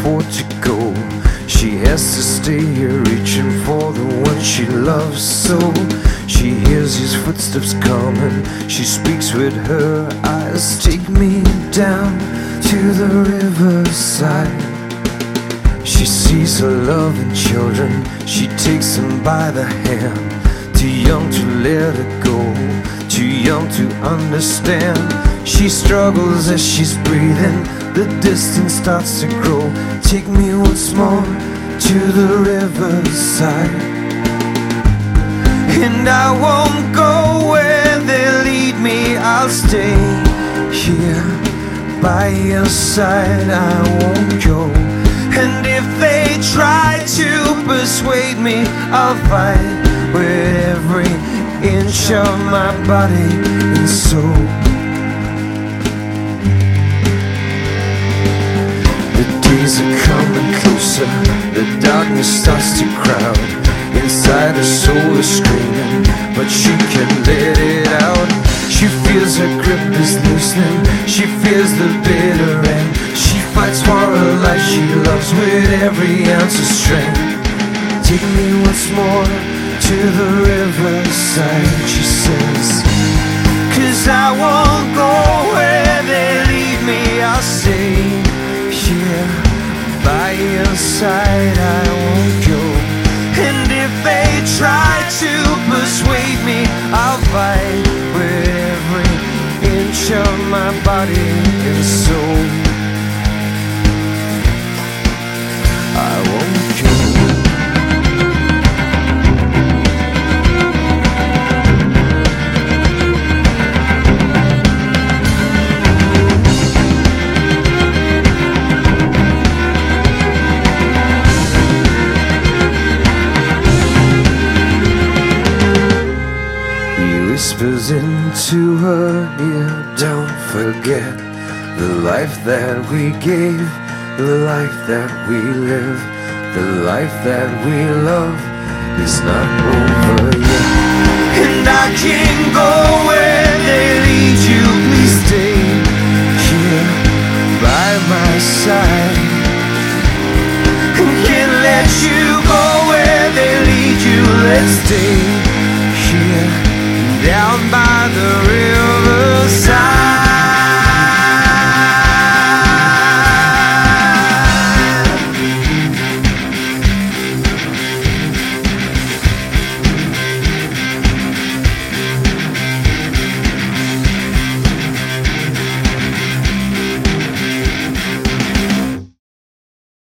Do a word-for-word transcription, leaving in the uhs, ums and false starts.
afford to go. She has to stay here reaching for the one she loves so. She hears his footsteps coming, she speaks with her eyes. Take me down to the riverside. She sees her loving children, she takes them by the hand. Too young to let it go, too young to understand. She struggles as she's breathing, the distance starts to grow. Take me once more to the riverside. And I won't go where they lead me, I'll stay here by your side. I won't go. And if they try to persuade me, I'll fight with every inch of my body and soul. The days are coming closer, the darkness starts to crowd. Inside her soul is screaming, but she can't let it out. She feels her grip is loosening, she feels the bitter end. She fights for her life she loves with every ounce of strength. Take me once more to the riverside, she says. Cause I won't go where they lead me, I'll stay here by your side. I won't go. And if they try to persuade me, I'll fight with every inch of my body and soul. I won't go. Whispers into her ear, don't forget the life that we gave, the life that we live, the life that we love is not over yet. And I can't